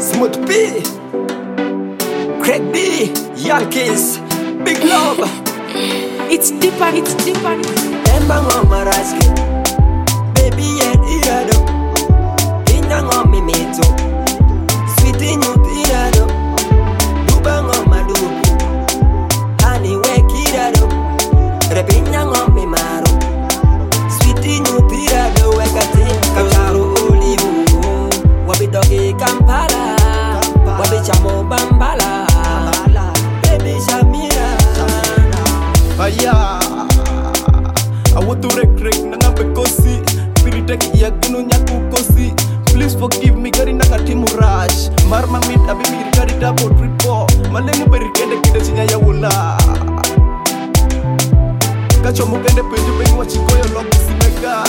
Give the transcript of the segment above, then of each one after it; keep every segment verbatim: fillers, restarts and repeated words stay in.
Smooth P, Craig D, Yankees, Big Love. It's deeper, it's deeper. Emba ngoma raske, baby yet irado. Inda ngomi mito, sweetie nyut irado. Duba ngoma dubu, honey wek irado. Repinya ngomi maru, sweetie nyut irado. Wekati kakaru olivu, wabi dogi Kampala, wabi chamo Bambala, baby Shamira. Aya, awutu rek rek nanga bekosi, piriteki iya gunu nyaku kosi. Please forgive me gari nanga timu rush. Marma mit abi miri gari double triple. Malemu perikende kide chinya ya wula. Kacho mugende penju bengu wachikoyo loku simega.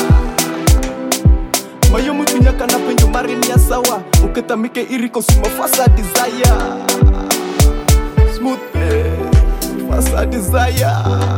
Mayo mutunya kana penju marini ya sawa. Uketamike iriko sumafasa desire. Smooth Fasa desire.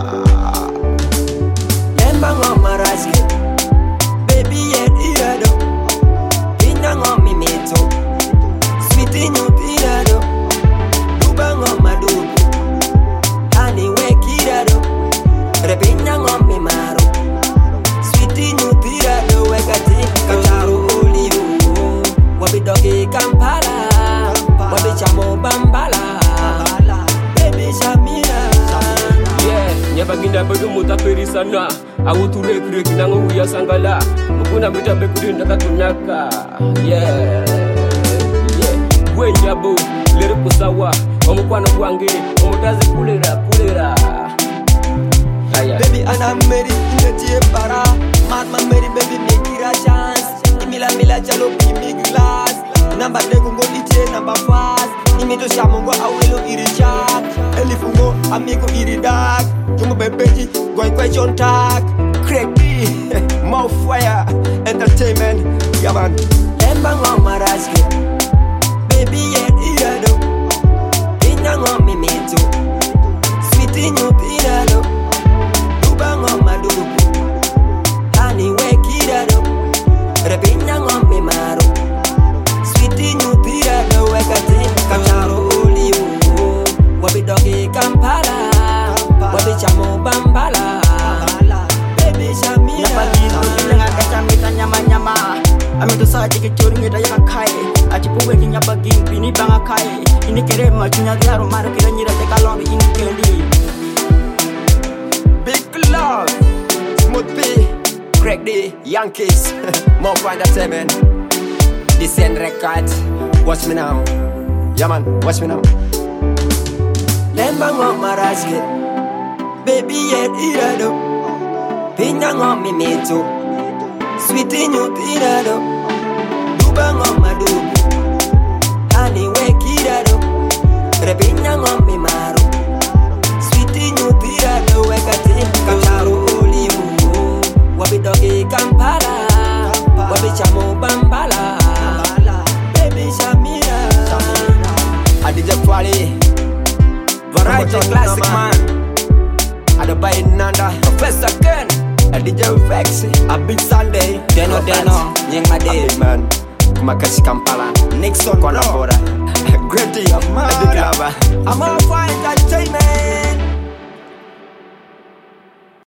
Emba ngoma raske, baby yet irado. Inda ngomi mito, sweetie nyut irado. Duba ngoma dubu, honey wek irado. Repinya ngomi maru, sweetie nyut irado. Wekati kakaru olivu, wabi dogi Kampala, wabi chamo Bambala, baby Shamira. Nyabaginda bedu muta perisana awutu rek rek nangu ya sangala mukuna mita bekudi nakatunyaka yeah yeah wenyabo lere kusawa omukwana kwange omutazi kulera kulera aya baby ana meri ingetie para madma meri baby make it a chance imila mila jalo kimi glass number de gungo ite number fast imito shamongo awelo irichat elifungo amigo iridak Jungo bebeji, going question tag. Craig D, more fire, entertainment, yeah man. Emba ngoma raske, baby yet irado. Inda ngomi mito, sweetie nyut irado. Duba ngoma dubu, honey wek irado. Repinya ngomi maru, sweetie nyut irado. Wekati kakaru olivu, wabi dogi Kampala, wabi chamo Bambala, baby Shamira. Napagino ilang agacamita nyama-nyama. Amito sa chikicuri ngita yakakai. Achipuwe kinyapagin pini bangakai. Ini kere machunya klaro maro kira nyira teka longi ini kendi. Big Love, Smooth P, Craig D, Yankees, more for entertainment. This end record, watch me now. Yeah man, watch me now. Lemba ngoma raske, baby yet irado. Pinda ngomi mito, sweetie nyut irado. Duba ngoma dubu, honey wek irado. Repinya ngomi maru, sweetie nyut irado. Wekati kakaru olivu, wabi dogi Kampala, wabi chamo Bambala, baby Shamira. Adija Twali, variety classic man. Ada by Nanda, Professor Ken, a D J Vex, a Big Sunday, Deno Deno, Nyeng Made, man, Kumakashi Kampala, Nixon Konabora, Great, a Big Lover, I'm all for entertainment.